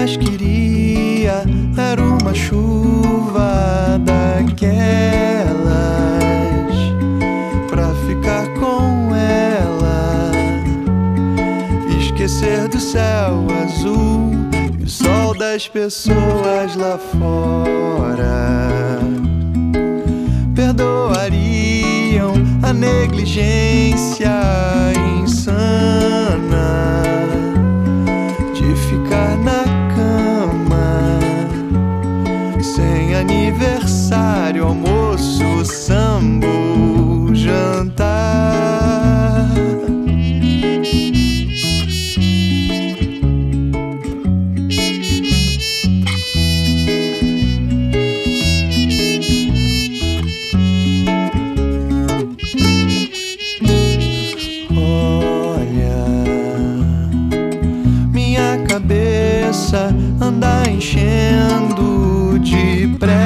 mais queria era uma chuva daquelas pra ficar com ela, esquecer do céu azul e o sol das pessoas lá fora. Perdoariam a negligência insana de ficar na cama sem aniversário, almoço, sambo, jantar. Cabeça anda enchendo depressa,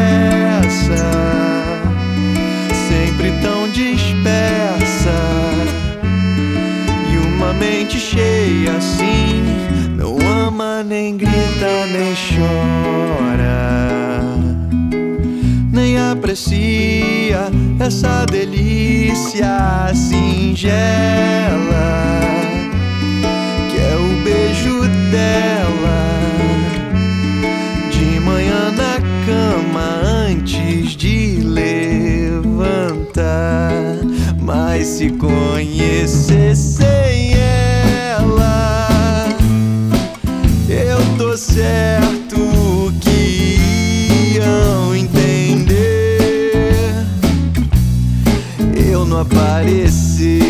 sempre tão dispersa, e uma mente cheia assim não ama, nem grita, nem chora, nem aprecia essa delícia singela que é o beijo dela de manhã na cama antes de levantar. Mas se conhecessem ela, eu tô certo que iam entender. Eu não apareci